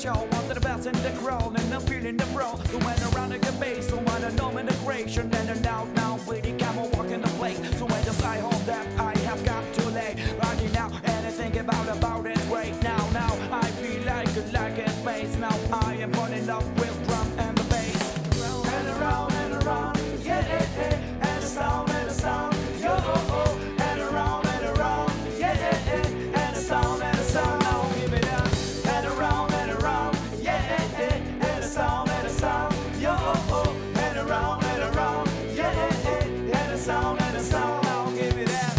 show. One of the best in the crowd, and I'm feeling the bro. The went around like a bass, so I don't know integration. And now, with the camel walking the place. So when just I hold that, I have got to lay. Right now, and I think about it right now. I feel like a space. Now I am falling up with drum and the bass. And around, yeah, and the sound, yo, and around, yeah, and the sound, now give it up. And around, yeah, and the sound, yo, and around, yeah, and the sound, now give it up.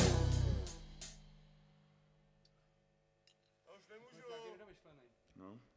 No.